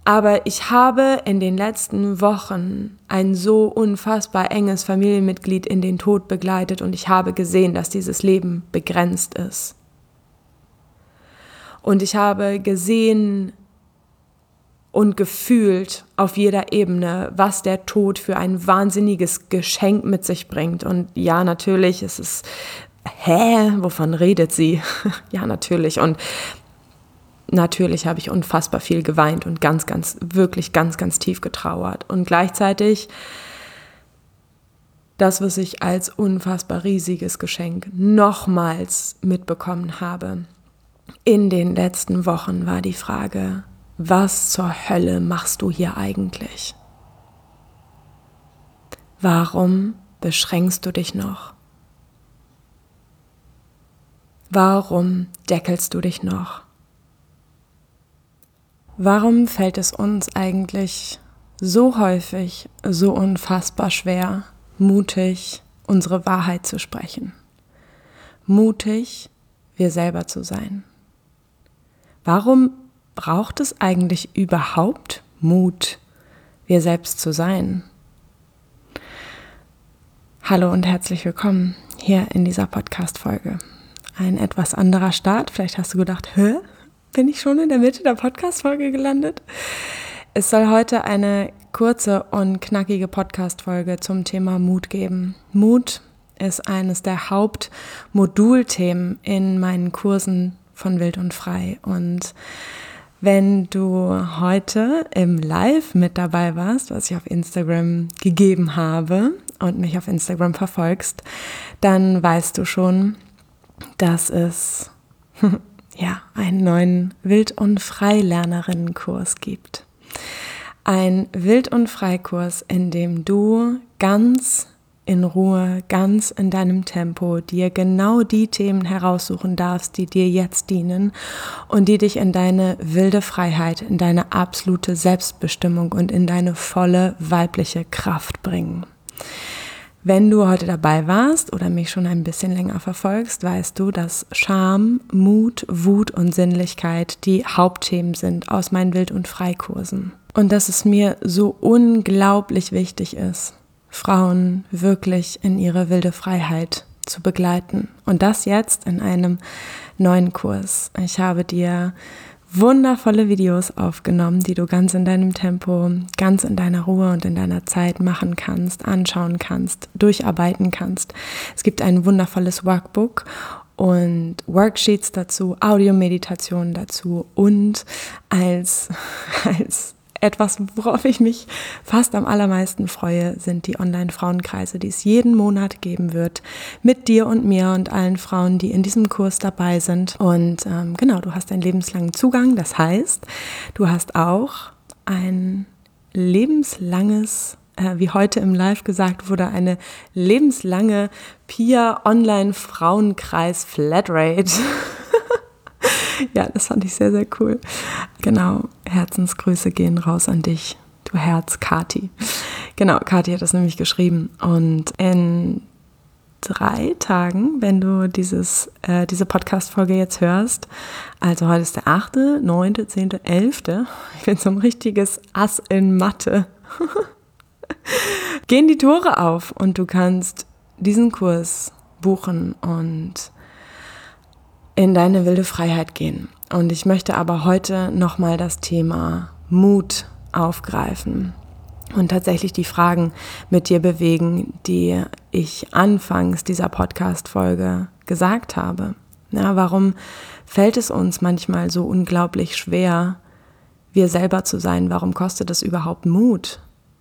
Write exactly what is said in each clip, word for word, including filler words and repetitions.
Aber ich habe in den letzten Wochen ein so unfassbar enges Familienmitglied in den Tod begleitet und ich habe gesehen, dass dieses Leben begrenzt ist. Und ich habe gesehen und gefühlt auf jeder Ebene, was der Tod für ein wahnsinniges Geschenk mit sich bringt. Und ja, natürlich, es ist, hä, wovon redet sie? Ja, natürlich. Und natürlich habe ich unfassbar viel geweint und ganz, ganz, wirklich ganz, ganz tief getrauert. Und gleichzeitig das, was ich als unfassbar riesiges Geschenk nochmals mitbekommen habe in den letzten Wochen, war die Frage: Was zur Hölle machst du hier eigentlich? Warum beschränkst du dich noch? Warum deckelst du dich noch? Warum fällt es uns eigentlich so häufig, so unfassbar schwer, mutig unsere Wahrheit zu sprechen? Mutig, wir selber zu sein? Warum braucht es eigentlich überhaupt Mut, wir selbst zu sein? Hallo und herzlich willkommen hier in dieser Podcast-Folge. Ein etwas anderer Start. Vielleicht hast du gedacht, hä? Bin ich schon in der Mitte der Podcast-Folge gelandet? Es soll heute eine kurze und knackige Podcast-Folge zum Thema Mut geben. Mut ist eines der Hauptmodulthemen in meinen Kursen von Wild und Frei. Und wenn du heute im Live mit dabei warst, was ich auf Instagram gegeben habe und mich auf Instagram verfolgst, dann weißt du schon, dass es ja einen neuen Wild- und Frei-Lernerinnenkurs gibt. Ein Wild- und Frei-Kurs, in dem du ganz in Ruhe, ganz in deinem Tempo dir genau die Themen heraussuchen darfst, die dir jetzt dienen und die dich in deine wilde Freiheit, in deine absolute Selbstbestimmung und in deine volle weibliche Kraft bringen. Wenn du heute dabei warst oder mich schon ein bisschen länger verfolgst, weißt du, dass Scham, Mut, Wut und Sinnlichkeit die Hauptthemen sind aus meinen Wild- und Freikursen. Und dass es mir so unglaublich wichtig ist, Frauen wirklich in ihre wilde Freiheit zu begleiten. Und das jetzt in einem neuen Kurs. Ich habe dir wundervolle Videos aufgenommen, die du ganz in deinem Tempo, ganz in deiner Ruhe und in deiner Zeit machen kannst, anschauen kannst, durcharbeiten kannst. Es gibt ein wundervolles Workbook und Worksheets dazu, Audiomeditationen dazu und als, als etwas, worauf ich mich fast am allermeisten freue, sind die Online-Frauenkreise, die es jeden Monat geben wird, mit dir und mir und allen Frauen, die in diesem Kurs dabei sind. Und ähm, genau, du hast einen lebenslangen Zugang. Das heißt, du hast auch ein lebenslanges, äh, wie heute im Live gesagt wurde, eine lebenslange Pia Online-Frauenkreis Flatrate. Ja, das fand ich sehr, sehr cool. Genau, Herzensgrüße gehen raus an dich, du Herz, Kati. Genau, Kati hat das nämlich geschrieben. Und in drei Tagen, wenn du dieses, äh, diese Podcast-Folge jetzt hörst, also heute ist der achte, neunte, zehnte, elfte, ich bin so ein richtiges Ass in Mathe, gehen die Tore auf und du kannst diesen Kurs buchen und in deine wilde Freiheit gehen. Und ich möchte aber heute nochmal das Thema Mut aufgreifen und tatsächlich die Fragen mit dir bewegen, die ich anfangs dieser Podcast-Folge gesagt habe. Ja, warum fällt es uns manchmal so unglaublich schwer, wir selber zu sein? Warum kostet es überhaupt Mut?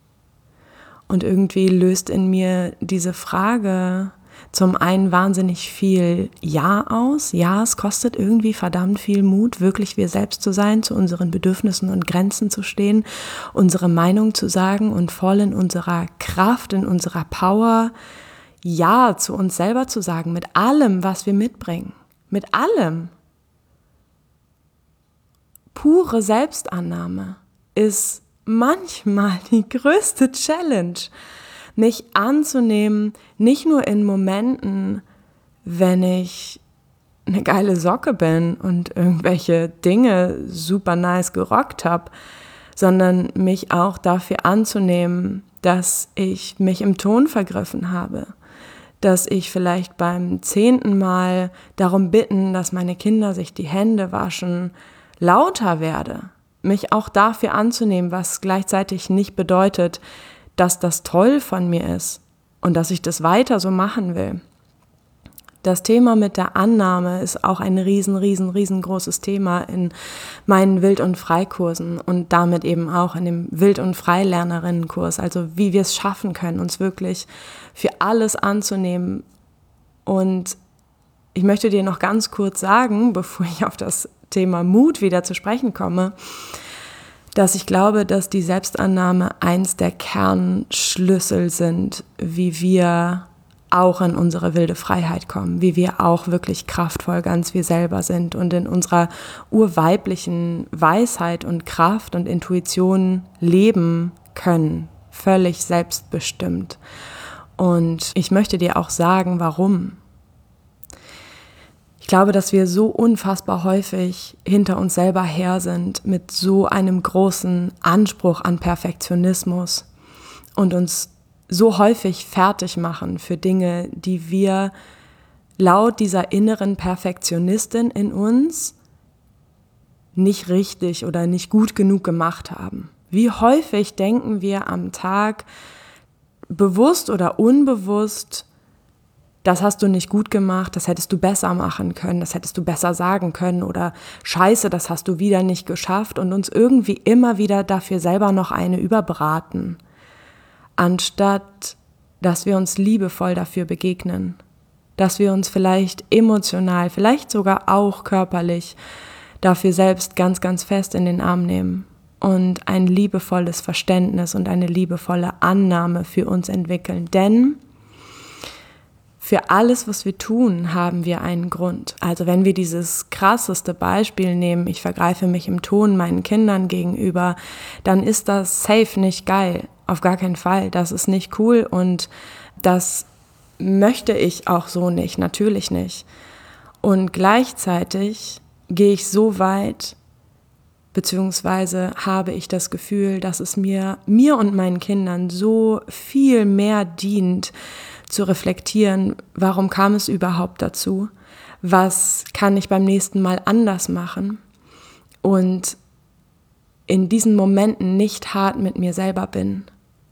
Und irgendwie löst in mir diese Frage zum einen wahnsinnig viel Ja aus. Ja, es kostet irgendwie verdammt viel Mut, wirklich wir selbst zu sein, zu unseren Bedürfnissen und Grenzen zu stehen, unsere Meinung zu sagen und voll in unserer Kraft, in unserer Power Ja zu uns selber zu sagen, mit allem, was wir mitbringen. Mit allem. Pure Selbstannahme ist manchmal die größte Challenge. Mich anzunehmen, nicht nur in Momenten, wenn ich eine geile Socke bin und irgendwelche Dinge super nice gerockt habe, sondern mich auch dafür anzunehmen, dass ich mich im Ton vergriffen habe, dass ich vielleicht beim zehnten Mal darum bitten, dass meine Kinder sich die Hände waschen, lauter werde. Mich auch dafür anzunehmen, was gleichzeitig nicht bedeutet, dass das toll von mir ist und dass ich das weiter so machen will. Das Thema mit der Annahme ist auch ein riesen, riesen, riesengroßes Thema in meinen Wild- und Freikursen und damit eben auch in dem Wild- und Freilernerinnenkurs. Also wie wir es schaffen können, uns wirklich für alles anzunehmen. Und ich möchte dir noch ganz kurz sagen, bevor ich auf das Thema Mut wieder zu sprechen komme, dass ich glaube, dass die Selbstannahme eins der Kernschlüssel sind, wie wir auch in unsere wilde Freiheit kommen, wie wir auch wirklich kraftvoll ganz wir selber sind und in unserer urweiblichen Weisheit und Kraft und Intuition leben können, völlig selbstbestimmt. Und ich möchte dir auch sagen, warum. Ich glaube, dass wir so unfassbar häufig hinter uns selber her sind mit so einem großen Anspruch an Perfektionismus und uns so häufig fertig machen für Dinge, die wir laut dieser inneren Perfektionistin in uns nicht richtig oder nicht gut genug gemacht haben. Wie häufig denken wir am Tag, bewusst oder unbewusst, das hast du nicht gut gemacht, das hättest du besser machen können, das hättest du besser sagen können oder Scheiße, das hast du wieder nicht geschafft und uns irgendwie immer wieder dafür selber noch eine überbraten, anstatt dass wir uns liebevoll dafür begegnen, dass wir uns vielleicht emotional, vielleicht sogar auch körperlich dafür selbst ganz, ganz fest in den Arm nehmen und ein liebevolles Verständnis und eine liebevolle Annahme für uns entwickeln. Denn für alles, was wir tun, haben wir einen Grund. Also wenn wir dieses krasseste Beispiel nehmen, ich vergreife mich im Ton meinen Kindern gegenüber, dann ist das safe nicht geil. Auf gar keinen Fall. Das ist nicht cool und das möchte ich auch so nicht, natürlich nicht. Und gleichzeitig gehe ich so weit, beziehungsweise habe ich das Gefühl, dass es mir, mir und meinen Kindern so viel mehr dient, zu reflektieren, warum kam es überhaupt dazu? Was kann ich beim nächsten Mal anders machen? Und in diesen Momenten nicht hart mit mir selber bin.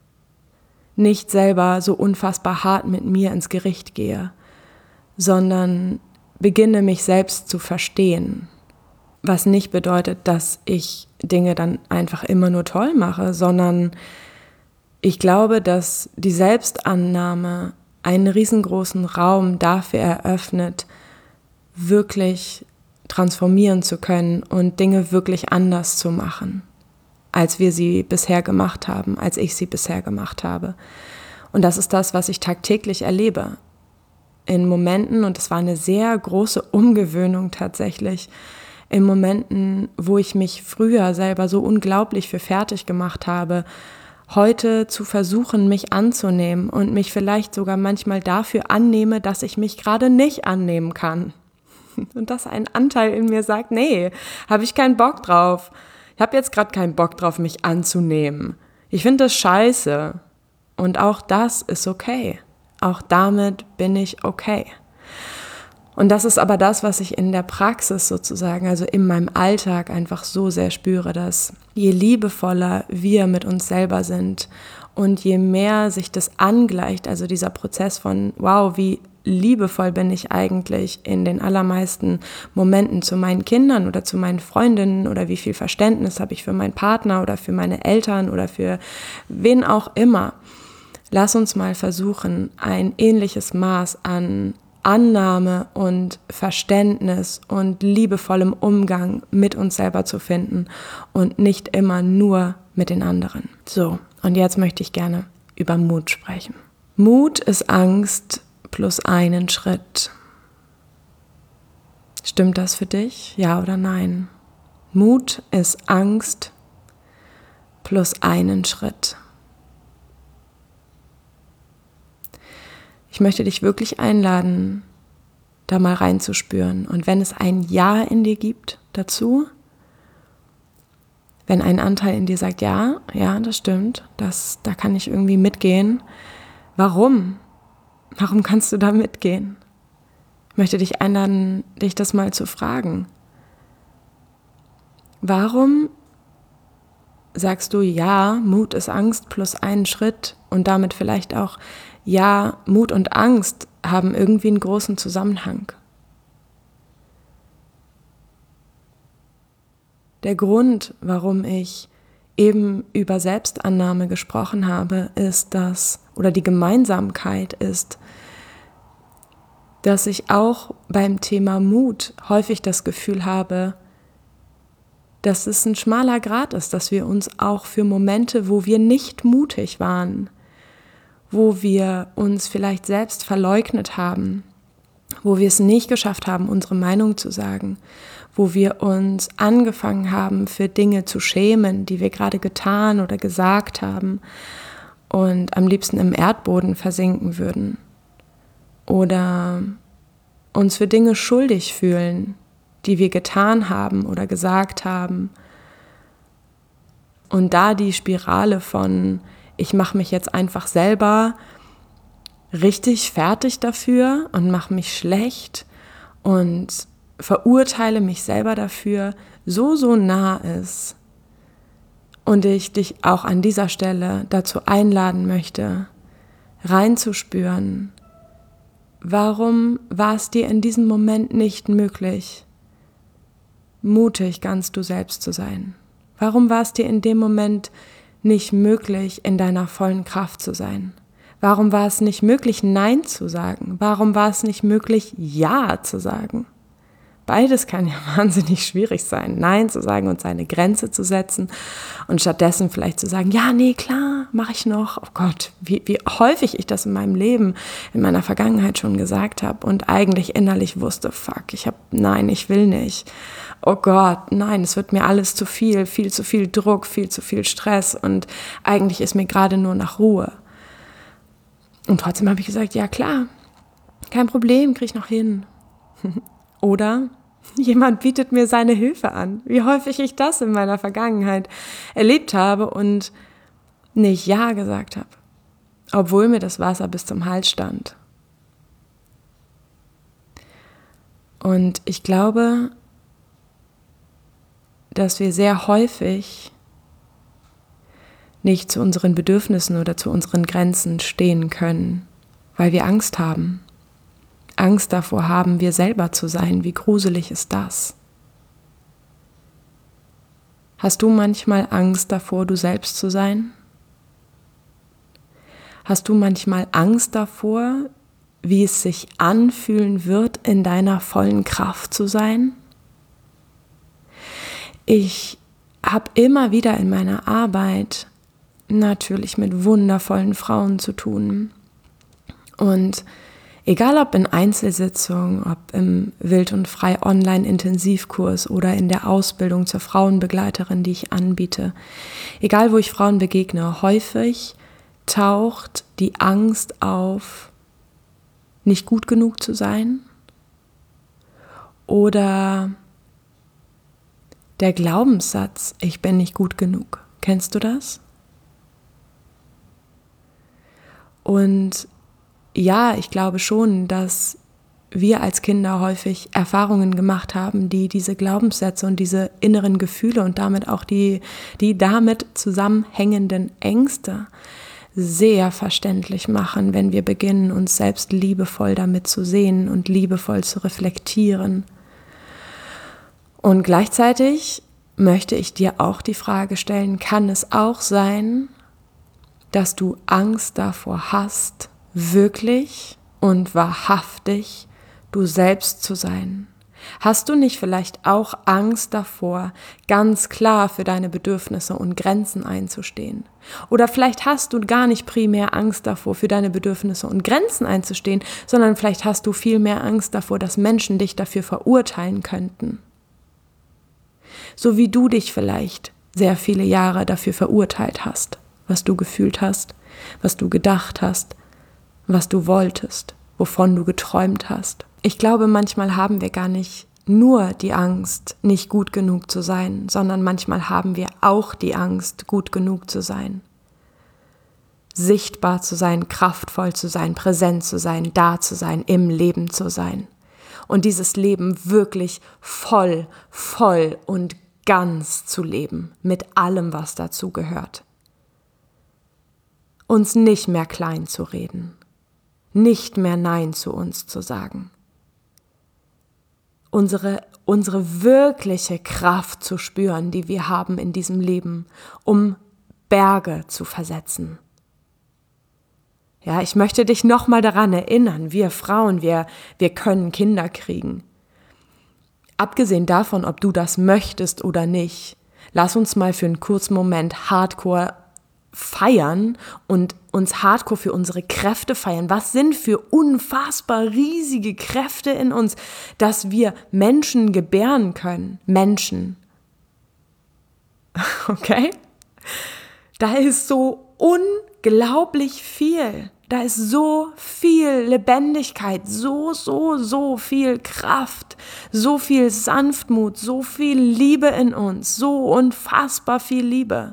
Nicht selber so unfassbar hart mit mir ins Gericht gehe, sondern beginne mich selbst zu verstehen. Was nicht bedeutet, dass ich Dinge dann einfach immer nur toll mache, sondern ich glaube, dass die Selbstannahme einen riesengroßen Raum dafür eröffnet, wirklich transformieren zu können und Dinge wirklich anders zu machen, als wir sie bisher gemacht haben, als ich sie bisher gemacht habe. Und das ist das, was ich tagtäglich erlebe. In Momenten, und es war eine sehr große Umgewöhnung tatsächlich, in Momenten, wo ich mich früher selber so unglaublich für fertig gemacht habe, heute zu versuchen, mich anzunehmen und mich vielleicht sogar manchmal dafür annehme, dass ich mich gerade nicht annehmen kann. Und dass ein Anteil in mir sagt, nee, habe ich keinen Bock drauf. Ich habe jetzt gerade keinen Bock drauf, mich anzunehmen. Ich finde das scheiße. Und auch das ist okay. Auch damit bin ich okay. Und das ist aber das, was ich in der Praxis sozusagen, also in meinem Alltag einfach so sehr spüre, dass je liebevoller wir mit uns selber sind und je mehr sich das angleicht, also dieser Prozess von, wow, wie liebevoll bin ich eigentlich in den allermeisten Momenten zu meinen Kindern oder zu meinen Freundinnen oder wie viel Verständnis habe ich für meinen Partner oder für meine Eltern oder für wen auch immer. Lass uns mal versuchen, ein ähnliches Maß an Annahme und Verständnis und liebevollem Umgang mit uns selber zu finden und nicht immer nur mit den anderen. So, und jetzt möchte ich gerne über Mut sprechen. Mut ist Angst plus einen Schritt. Stimmt das für dich? Ja oder nein? Mut ist Angst plus einen Schritt. Ich möchte dich wirklich einladen, da mal reinzuspüren. Und wenn es ein Ja in dir gibt dazu, wenn ein Anteil in dir sagt, ja, ja, das stimmt, das, da kann ich irgendwie mitgehen. Warum? Warum kannst du da mitgehen? Ich möchte dich einladen, dich das mal zu fragen. Warum sagst du, ja, Mut ist Angst plus einen Schritt und damit vielleicht auch, ja, Mut und Angst haben irgendwie einen großen Zusammenhang? Der Grund, warum ich eben über Selbstannahme gesprochen habe, ist das, oder die Gemeinsamkeit ist, dass ich auch beim Thema Mut häufig das Gefühl habe, dass es ein schmaler Grat ist, dass wir uns auch für Momente, wo wir nicht mutig waren, wo wir uns vielleicht selbst verleugnet haben, wo wir es nicht geschafft haben, unsere Meinung zu sagen, wo wir uns angefangen haben, für Dinge zu schämen, die wir gerade getan oder gesagt haben und am liebsten im Erdboden versinken würden. Oder uns für Dinge schuldig fühlen, die wir getan haben oder gesagt haben. Und da die Spirale von, ich mache mich jetzt einfach selber richtig fertig dafür und mache mich schlecht und verurteile mich selber dafür, so, so nah ist. Und ich dich auch an dieser Stelle dazu einladen möchte, reinzuspüren, warum war es dir in diesem Moment nicht möglich, mutig ganz du selbst zu sein? Warum war es dir in dem Moment nicht möglich, in deiner vollen Kraft zu sein? Warum war es nicht möglich, Nein zu sagen? Warum war es nicht möglich, Ja zu sagen? Beides kann ja wahnsinnig schwierig sein, Nein zu sagen und seine Grenze zu setzen und stattdessen vielleicht zu sagen, ja, nee, klar, mache ich noch. Oh Gott, wie, wie häufig ich das in meinem Leben, in meiner Vergangenheit schon gesagt habe und eigentlich innerlich wusste, fuck, ich habe, nein, ich will nicht. Oh Gott, nein, es wird mir alles zu viel, viel zu viel Druck, viel zu viel Stress und eigentlich ist mir gerade nur nach Ruhe. Und trotzdem habe ich gesagt, ja klar, kein Problem, kriege ich noch hin. Oder jemand bietet mir seine Hilfe an. Wie häufig ich das in meiner Vergangenheit erlebt habe und nicht Ja gesagt habe, obwohl mir das Wasser bis zum Hals stand. Und ich glaube, dass wir sehr häufig nicht zu unseren Bedürfnissen oder zu unseren Grenzen stehen können, weil wir Angst haben. Angst davor haben, wir selber zu sein. Wie gruselig ist das? Hast du manchmal Angst davor, du selbst zu sein? Hast du manchmal Angst davor, wie es sich anfühlen wird, in deiner vollen Kraft zu sein? Ich habe immer wieder in meiner Arbeit natürlich mit wundervollen Frauen zu tun. Und egal ob in Einzelsitzungen, ob im Wild und Frei Online-Intensivkurs oder in der Ausbildung zur Frauenbegleiterin, die ich anbiete, egal wo ich Frauen begegne, häufig taucht die Angst auf, nicht gut genug zu sein oder der Glaubenssatz, ich bin nicht gut genug. Kennst du das? Und ja, ich glaube schon, dass wir als Kinder häufig Erfahrungen gemacht haben, die diese Glaubenssätze und diese inneren Gefühle und damit auch die, die damit zusammenhängenden Ängste sehr verständlich machen, wenn wir beginnen, uns selbst liebevoll damit zu sehen und liebevoll zu reflektieren. Und gleichzeitig möchte ich dir auch die Frage stellen, kann es auch sein, dass du Angst davor hast, wirklich und wahrhaftig du selbst zu sein? Hast du nicht vielleicht auch Angst davor, ganz klar für deine Bedürfnisse und Grenzen einzustehen? Oder vielleicht hast du gar nicht primär Angst davor, für deine Bedürfnisse und Grenzen einzustehen, sondern vielleicht hast du viel mehr Angst davor, dass Menschen dich dafür verurteilen könnten. So wie du dich vielleicht sehr viele Jahre dafür verurteilt hast, was du gefühlt hast, was du gedacht hast, was du wolltest, wovon du geträumt hast. Ich glaube, manchmal haben wir gar nicht nur die Angst, nicht gut genug zu sein, sondern manchmal haben wir auch die Angst, gut genug zu sein. Sichtbar zu sein, kraftvoll zu sein, präsent zu sein, da zu sein, im Leben zu sein. Und dieses Leben wirklich voll, voll und ganz zu leben, mit allem, was dazu gehört. Uns nicht mehr klein zu reden, nicht mehr Nein zu uns zu sagen. Unsere, unsere wirkliche Kraft zu spüren, die wir haben in diesem Leben, um Berge zu versetzen. Ja, ich möchte dich nochmal daran erinnern, wir Frauen, wir, wir können Kinder kriegen. Abgesehen davon, ob du das möchtest oder nicht, lass uns mal für einen kurzen Moment hardcore feiern und uns hardcore für unsere Kräfte feiern. Was sind für unfassbar riesige Kräfte in uns, dass wir Menschen gebären können. Menschen. Okay? Da ist so unglaublich viel. Da ist so viel Lebendigkeit, so, so, so viel Kraft, so viel Sanftmut, so viel Liebe in uns, so unfassbar viel Liebe.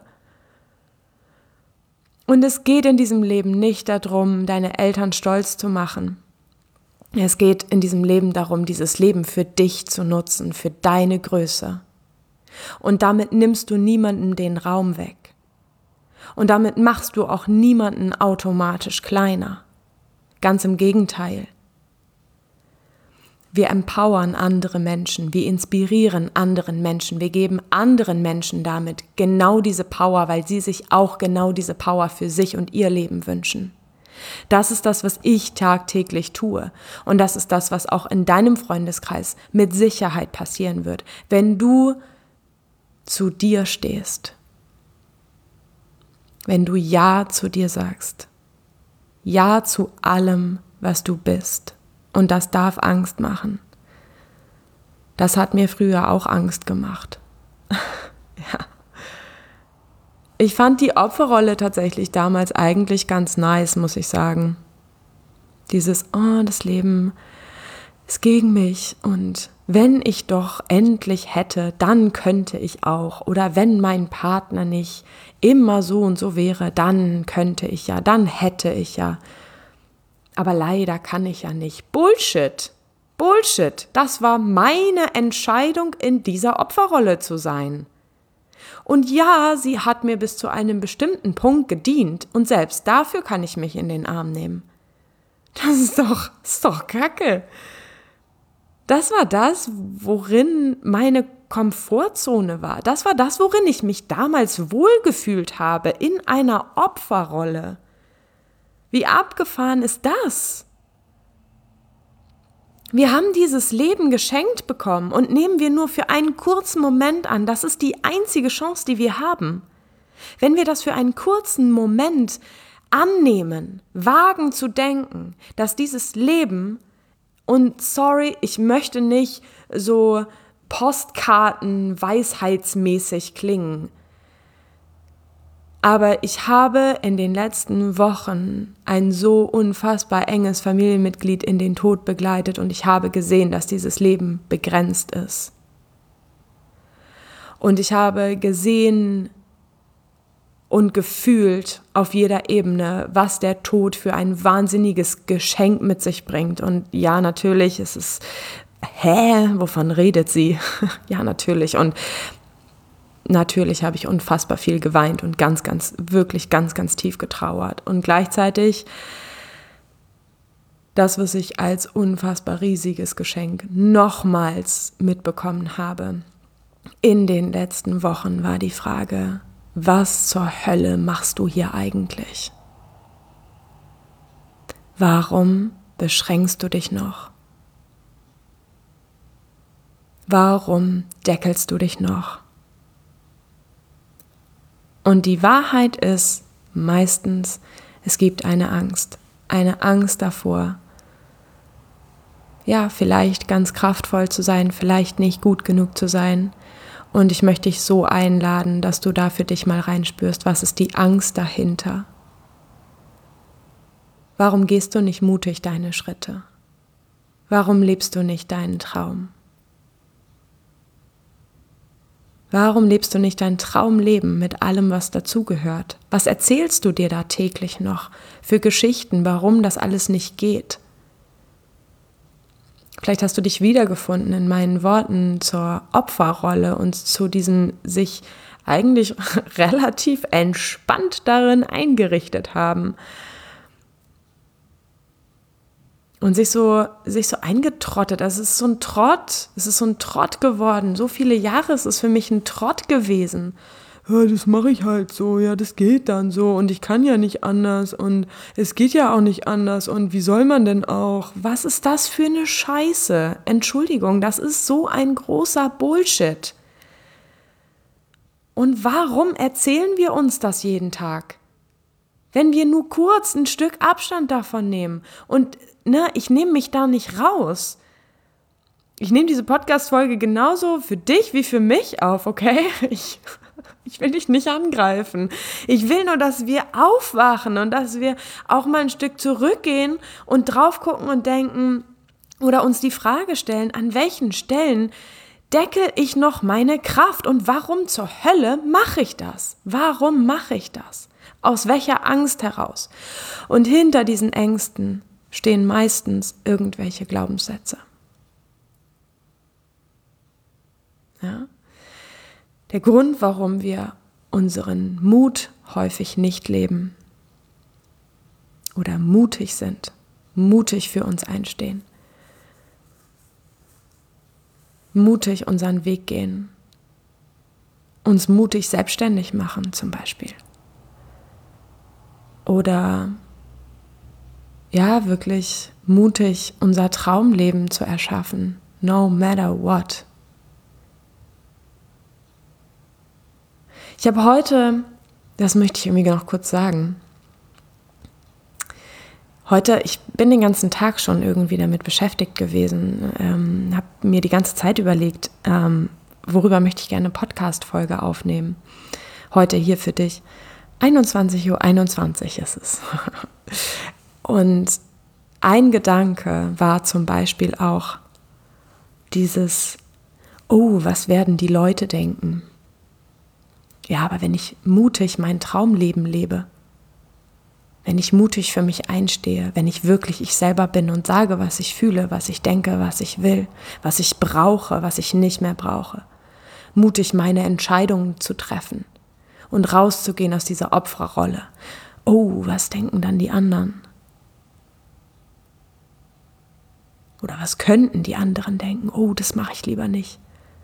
Und es geht in diesem Leben nicht darum, deine Eltern stolz zu machen. Es geht in diesem Leben darum, dieses Leben für dich zu nutzen, für deine Größe. Und damit nimmst du niemandem den Raum weg. Und damit machst du auch niemanden automatisch kleiner. Ganz im Gegenteil. Wir empowern andere Menschen, wir inspirieren anderen Menschen, wir geben anderen Menschen damit genau diese Power, weil sie sich auch genau diese Power für sich und ihr Leben wünschen. Das ist das, was ich tagtäglich tue. Und das ist das, was auch in deinem Freundeskreis mit Sicherheit passieren wird, wenn du zu dir stehst. Wenn du Ja zu dir sagst. Ja zu allem, was du bist. Und das darf Angst machen. Das hat mir früher auch Angst gemacht. Ja. Ich fand die Opferrolle tatsächlich damals eigentlich ganz nice, muss ich sagen. Dieses, oh, das Leben ist gegen mich und wenn ich doch endlich hätte, dann könnte ich auch. Oder wenn mein Partner nicht immer so und so wäre, dann könnte ich ja, dann hätte ich ja. Aber leider kann ich ja nicht. Bullshit, Bullshit. Das war meine Entscheidung, in dieser Opferrolle zu sein. Und ja, sie hat mir bis zu einem bestimmten Punkt gedient und selbst dafür kann ich mich in den Arm nehmen. Das ist doch, das ist doch Kacke. Das war das, worin meine Komfortzone war. Das war das, worin ich mich damals wohlgefühlt habe, in einer Opferrolle. Wie abgefahren ist das? Wir haben dieses Leben geschenkt bekommen und nehmen wir nur für einen kurzen Moment an. Das ist die einzige Chance, die wir haben. Wenn wir das für einen kurzen Moment annehmen, wagen zu denken, dass dieses Leben, und sorry, ich möchte nicht so Postkarten-weisheitsmäßig klingen, aber ich habe in den letzten Wochen ein so unfassbar enges Familienmitglied in den Tod begleitet und ich habe gesehen, dass dieses Leben begrenzt ist. Und ich habe gesehen und gefühlt auf jeder Ebene, was der Tod für ein wahnsinniges Geschenk mit sich bringt. Und ja, natürlich ist es, hä, wovon redet sie? Ja, natürlich. Und natürlich habe ich unfassbar viel geweint und ganz, ganz, wirklich ganz, ganz tief getrauert. Und gleichzeitig das, was ich als unfassbar riesiges Geschenk nochmals mitbekommen habe in den letzten Wochen, war die Frage, was zur Hölle machst du hier eigentlich? Warum beschränkst du dich noch? Warum deckelst du dich noch? Und die Wahrheit ist meistens, es gibt eine Angst. Eine Angst davor, ja, vielleicht ganz kraftvoll zu sein, vielleicht nicht gut genug zu sein. Und ich möchte dich so einladen, dass du da für dich mal reinspürst, was ist die Angst dahinter? Warum gehst du nicht mutig deine Schritte? Warum lebst du nicht deinen Traum? Warum lebst du nicht dein Traumleben mit allem, was dazugehört? Was erzählst du dir da täglich noch für Geschichten, warum das alles nicht geht? Vielleicht hast du dich wiedergefunden in meinen Worten zur Opferrolle und zu diesem sich eigentlich relativ entspannt darin eingerichtet haben. Und sich so, sich so eingetrottet. Das ist so ein Trott. Es ist so ein Trott geworden. So viele Jahre ist es für mich ein Trott gewesen. Ja, das mache ich halt so. Ja, das geht dann so. Und ich kann ja nicht anders. Und es geht ja auch nicht anders. Und wie soll man denn auch? Was ist das für eine Scheiße? Entschuldigung, das ist so ein großer Bullshit. Und warum erzählen wir uns das jeden Tag? Wenn wir nur kurz ein Stück Abstand davon nehmen. Und ne, ich nehme mich da nicht raus. Ich nehme diese Podcast-Folge genauso für dich wie für mich auf, okay? Ich, ich will dich nicht angreifen. Ich will nur, dass wir aufwachen und dass wir auch mal ein Stück zurückgehen und drauf gucken und denken oder uns die Frage stellen, an welchen Stellen deckel ich noch meine Kraft und warum zur Hölle mache ich das? Warum mache ich das? Aus welcher Angst heraus? Und hinter diesen Ängsten stehen meistens irgendwelche Glaubenssätze. Ja? Der Grund, warum wir unseren Mut häufig nicht leben oder mutig sind, mutig für uns einstehen, mutig unseren Weg gehen, uns mutig selbstständig machen zum Beispiel. Oder ja, wirklich mutig unser Traumleben zu erschaffen, no matter what. Ich habe heute, das möchte ich irgendwie noch kurz sagen, heute, ich bin den ganzen Tag schon irgendwie damit beschäftigt gewesen, ähm, habe mir die ganze Zeit überlegt, ähm, worüber möchte ich gerne eine Podcast-Folge aufnehmen. Heute hier für dich. einundzwanzig Uhr einundzwanzig ist es. Und ein Gedanke war zum Beispiel auch dieses, oh, was werden die Leute denken? Ja, aber wenn ich mutig mein Traumleben lebe, wenn ich mutig für mich einstehe, wenn ich wirklich ich selber bin und sage, was ich fühle, was ich denke, was ich will, was ich brauche, was ich nicht mehr brauche, mutig meine Entscheidungen zu treffen und rauszugehen aus dieser Opferrolle. Oh, was denken dann die anderen? Oder was könnten die anderen denken? Oh, das mache ich lieber nicht.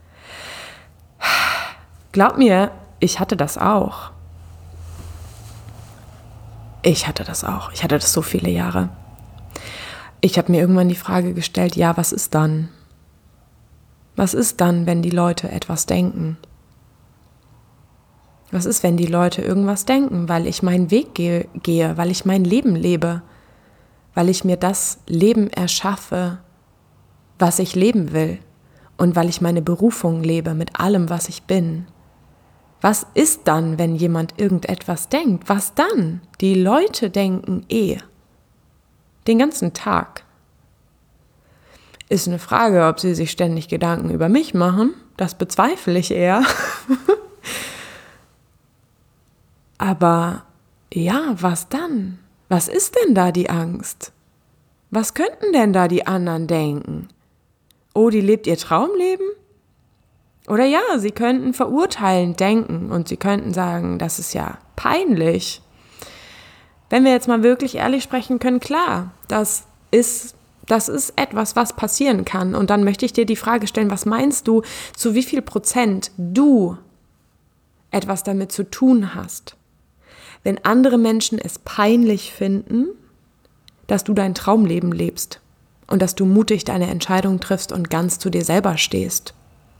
Glaub mir, ich hatte das auch. Ich hatte das auch. Ich hatte das so viele Jahre. Ich habe mir irgendwann die Frage gestellt, ja, was ist dann? Was ist dann, wenn die Leute etwas denken? Was ist, wenn die Leute irgendwas denken, weil ich meinen Weg gehe, gehe, weil ich mein Leben lebe, weil ich mir das Leben erschaffe, was ich leben will und weil ich meine Berufung lebe mit allem, was ich bin? Was ist dann, wenn jemand irgendetwas denkt? Was dann? Die Leute denken eh. Den ganzen Tag. Ist eine Frage, ob sie sich ständig Gedanken über mich machen. Das bezweifle ich eher. Aber ja, was dann? Was ist denn da die Angst? Was könnten denn da die anderen denken? Oh, die lebt ihr Traumleben? Oder ja, sie könnten verurteilend denken und sie könnten sagen, das ist ja peinlich. Wenn wir jetzt mal wirklich ehrlich sprechen können, klar, das ist, das ist etwas, was passieren kann. Und dann möchte ich dir die Frage stellen, was meinst du, zu wie viel Prozent du etwas damit zu tun hast? Wenn andere Menschen es peinlich finden, dass du dein Traumleben lebst und dass du mutig deine Entscheidung triffst und ganz zu dir selber stehst.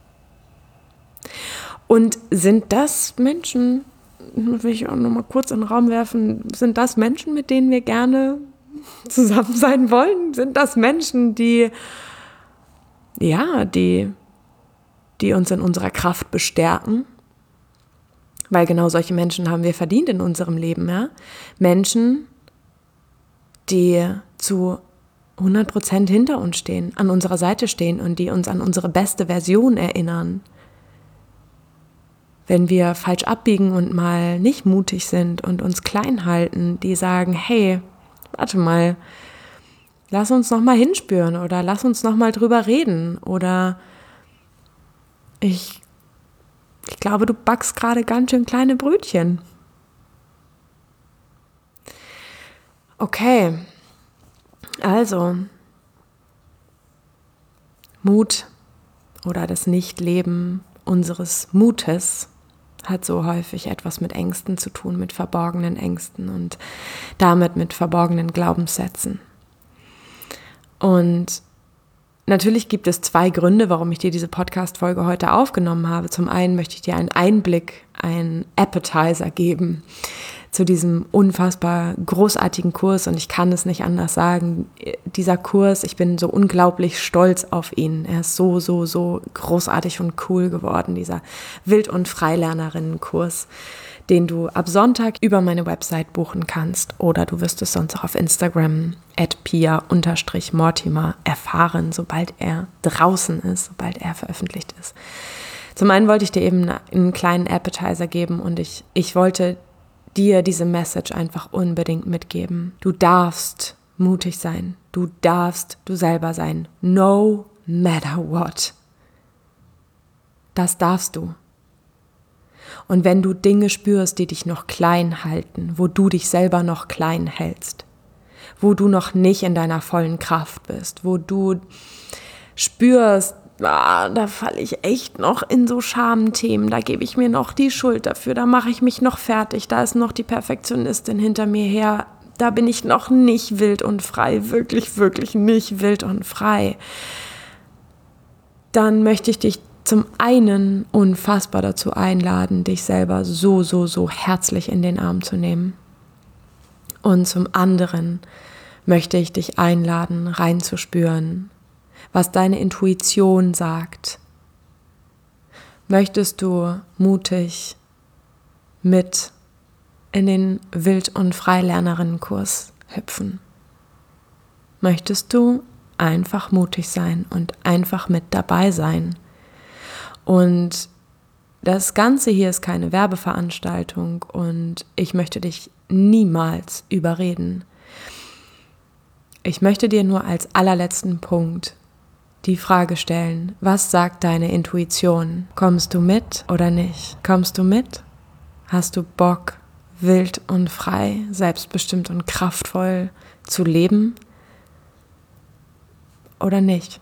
Und sind das Menschen, will ich auch noch mal kurz in den Raum werfen, sind das Menschen, mit denen wir gerne zusammen sein wollen? Sind das Menschen, die, ja, die, die uns in unserer Kraft bestärken? Weil genau solche Menschen haben wir verdient in unserem Leben. Ja? Menschen, die zu hundert Prozent hinter uns stehen, an unserer Seite stehen und die uns an unsere beste Version erinnern. wenn wir falsch abbiegen und mal nicht mutig sind und uns klein halten, die sagen, hey, warte mal, lass uns noch mal hinspüren oder lass uns noch mal drüber reden oder ich, ich glaube, du backst gerade ganz schön kleine Brötchen. Okay, also Mut oder das Nichtleben unseres Mutes hat so häufig etwas mit Ängsten zu tun, mit verborgenen Ängsten und damit mit verborgenen Glaubenssätzen. Und natürlich gibt es zwei Gründe, warum ich dir diese Podcast-Folge heute aufgenommen habe. Zum einen möchte ich dir einen Einblick, einen Appetizer geben zu diesem unfassbar großartigen Kurs und ich kann es nicht anders sagen. Dieser Kurs, ich bin so unglaublich stolz auf ihn. Er ist so, so, so großartig und cool geworden, dieser Wild- und Freilernerinnen-Kurs, den du ab Sonntag über meine Website buchen kannst oder du wirst es sonst auch auf Instagram at pia mortimer erfahren, sobald er draußen ist, sobald er veröffentlicht ist. Zum einen wollte ich dir eben einen kleinen Appetizer geben und ich, ich wollte dir diese Message einfach unbedingt mitgeben. Du darfst mutig sein. Du darfst du selber sein. No matter what. Das darfst du. Und wenn du Dinge spürst, die dich noch klein halten, wo du dich selber noch klein hältst, wo du noch nicht in deiner vollen Kraft bist, wo du spürst, ah, da falle ich echt noch in so Schamthemen, da gebe ich mir noch die Schuld dafür, da mache ich mich noch fertig, da ist noch die Perfektionistin hinter mir her, da bin ich noch nicht wild und frei, wirklich, wirklich nicht wild und frei. Dann möchte ich dich zum einen unfassbar dazu einladen, dich selber so, so, so herzlich in den Arm zu nehmen. Und zum anderen möchte ich dich einladen, reinzuspüren, was deine Intuition sagt. Möchtest du mutig mit in den Wild- und Freilernerinnenkurs hüpfen? Möchtest du einfach mutig sein und einfach mit dabei sein? Und das Ganze hier ist keine Werbeveranstaltung und ich möchte dich niemals überreden. Ich möchte dir nur als allerletzten Punkt die Frage stellen, was sagt deine Intuition? Kommst du mit oder nicht? Kommst du mit? Hast du Bock, wild und frei, selbstbestimmt und kraftvoll zu leben oder nicht?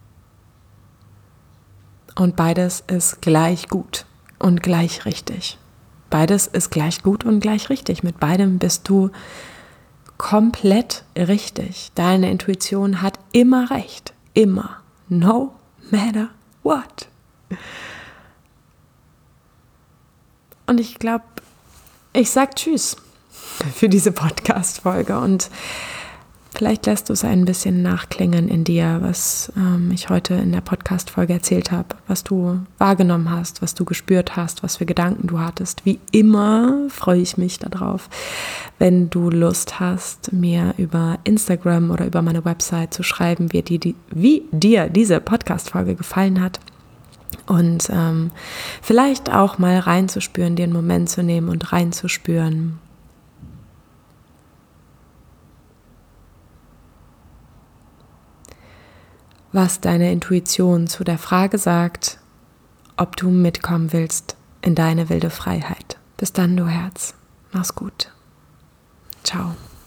Und beides ist gleich gut und gleich richtig. Beides ist gleich gut und gleich richtig. Mit beidem bist du komplett richtig. Deine Intuition hat immer recht. Immer. No matter what. Und ich glaube, ich sag Tschüss für diese Podcast-Folge und vielleicht lässt du es ein bisschen nachklingen in dir, was ähm, ich heute in der Podcast-Folge erzählt habe, was du wahrgenommen hast, was du gespürt hast, was für Gedanken du hattest. Wie immer freue ich mich darauf, wenn du Lust hast, mir über Instagram oder über meine Website zu schreiben, wie, die, die, wie dir diese Podcast-Folge gefallen hat. Und ähm, vielleicht auch mal reinzuspüren, dir einen Moment zu nehmen und reinzuspüren, was deine Intuition zu der Frage sagt, ob du mitkommen willst in deine wilde Freiheit. Bis dann, du Herz. Mach's gut. Ciao.